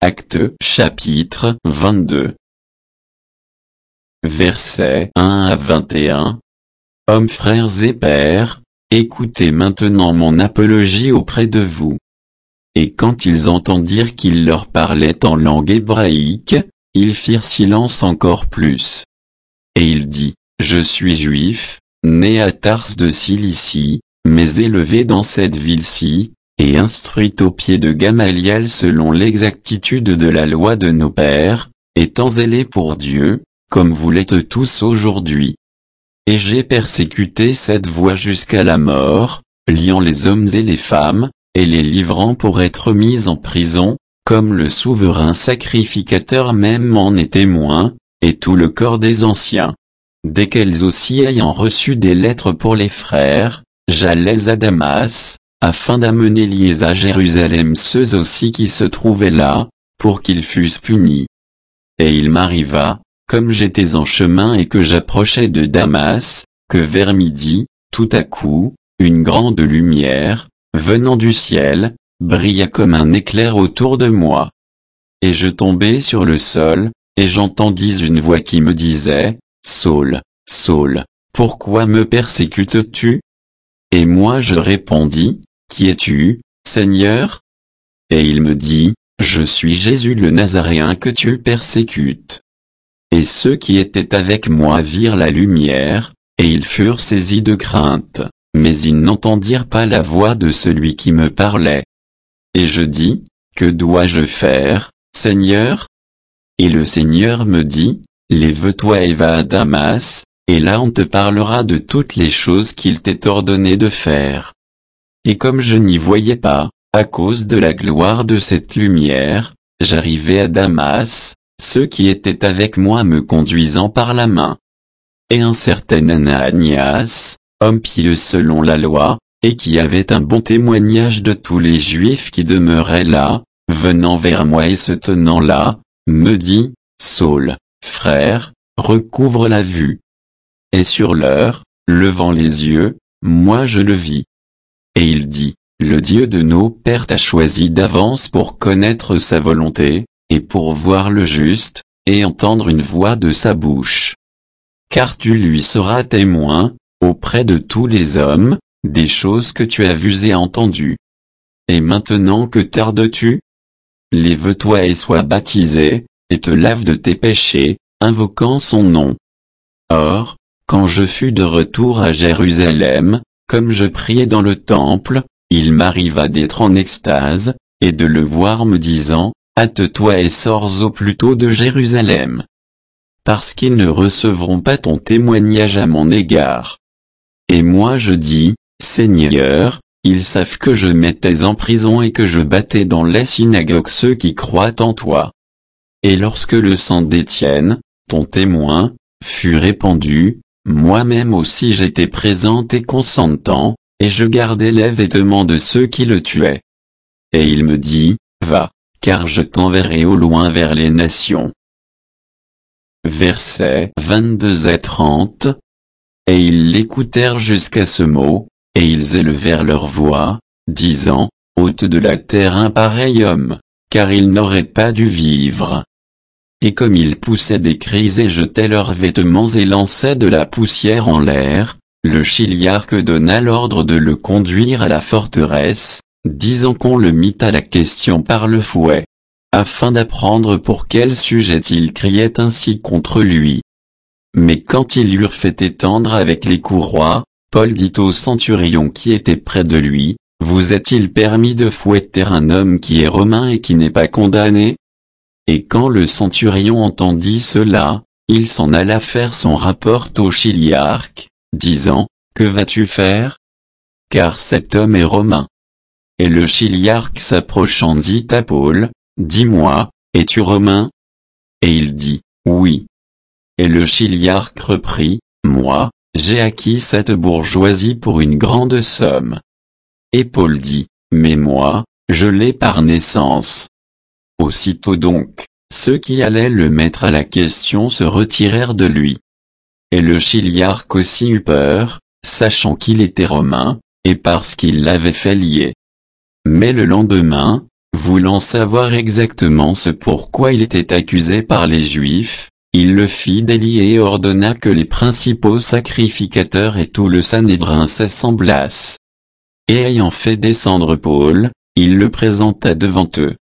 Actes chapitre 22. Versets 1 à 21. Hommes, frères et pères, écoutez maintenant mon apologie auprès de vous. Et quand ils entendirent qu'il leur parlait en langue hébraïque, ils firent silence encore plus. Et il dit, je suis juif, né à Tarse de Cilicie, mais élevé dans cette ville-ci, et instruit au pied de Gamaliel selon l'exactitude de la loi de nos pères, étant zélé pour Dieu, comme vous l'êtes tous aujourd'hui. Et j'ai persécuté cette voie jusqu'à la mort, liant les hommes et les femmes, et les livrant pour être mis en prison, comme le souverain sacrificateur même en est témoin, et tout le corps des anciens. Dès qu'elles aussi ayant reçu des lettres pour les frères, j'allais à Damas, afin d'amener liés à Jérusalem ceux aussi qui se trouvaient là, pour qu'ils fussent punis. Et il m'arriva, comme j'étais en chemin et que j'approchais de Damas, que vers midi, tout à coup, une grande lumière, venant du ciel, brilla comme un éclair autour de moi. Et je tombai sur le sol, et j'entendis une voix qui me disait, Saul, Saul, pourquoi me persécutes-tu? Et moi je répondis, Qui es-tu, Seigneur? Et il me dit, Je suis Jésus le Nazaréen que tu persécutes. Et ceux qui étaient avec moi virent la lumière, et ils furent saisis de crainte, mais ils n'entendirent pas la voix de celui qui me parlait. Et je dis, Que dois-je faire, Seigneur? Et le Seigneur me dit, Lève-toi et va à Damas, et là on te parlera de toutes les choses qu'il t'est ordonné de faire. Et comme je n'y voyais pas, à cause de la gloire de cette lumière, j'arrivai à Damas, ceux qui étaient avec moi me conduisant par la main. Et un certain Ananias, homme pieux selon la loi, et qui avait un bon témoignage de tous les Juifs qui demeuraient là, venant vers moi et se tenant là, me dit, Saul, frère, recouvre la vue. Et sur l'heure, levant les yeux, moi je le vis. Et il dit, le Dieu de nos pères t'a choisi d'avance pour connaître sa volonté, et pour voir le juste, et entendre une voix de sa bouche. Car tu lui seras témoin, auprès de tous les hommes, des choses que tu as vues et entendues. Et maintenant que tardes-tu? Lève-toi et sois baptisé, et te lave de tes péchés, invoquant son nom. Or, quand je fus de retour à Jérusalem, comme je priais dans le temple, il m'arriva d'être en extase, et de le voir me disant, hâte-toi et sors au plus tôt de Jérusalem. Parce qu'ils ne recevront pas ton témoignage à mon égard. Et moi je dis, Seigneur, ils savent que je mettais en prison et que je battais dans les synagogues ceux qui croient en toi. Et lorsque le sang d'Étienne, ton témoin, fut répandu, moi-même aussi j'étais présente et consentant, et je gardais les vêtements de ceux qui le tuaient. Et il me dit, va, car je t'enverrai au loin vers les nations. Versets 22 à 30. Et ils l'écoutèrent jusqu'à ce mot, et ils élevèrent leur voix, disant, ôte de la terre un pareil homme, car il n'aurait pas dû vivre. Et comme ils poussaient des cris et jetaient leurs vêtements et lançaient de la poussière en l'air, le chiliarque donna l'ordre de le conduire à la forteresse, disant qu'on le mit à la question par le fouet, afin d'apprendre pour quel sujet il criait ainsi contre lui. Mais quand ils l'eurent fait étendre avec les courroies, Paul dit au centurion qui était près de lui, vous est-il permis de fouetter un homme qui est romain et qui n'est pas condamné? Et quand le centurion entendit cela, il s'en alla faire son rapport au chiliarque, disant, que vas-tu faire? Car cet homme est romain. Et le chiliarque s'approchant dit à Paul, dis-moi, es-tu romain? Et il dit, oui. Et le chiliarque reprit, moi, j'ai acquis cette bourgeoisie pour une grande somme. Et Paul dit, mais moi, je l'ai par naissance. Aussitôt donc, ceux qui allaient le mettre à la question se retirèrent de lui. Et le chiliarque aussi eut peur, sachant qu'il était romain, et parce qu'il l'avait fait lier. Mais le lendemain, Voulant savoir exactement ce pourquoi il était accusé par les Juifs, il le fit délier et ordonna que les principaux sacrificateurs et tout le Sanhédrin s'assemblassent. Et ayant fait descendre Paul, il le présenta devant eux.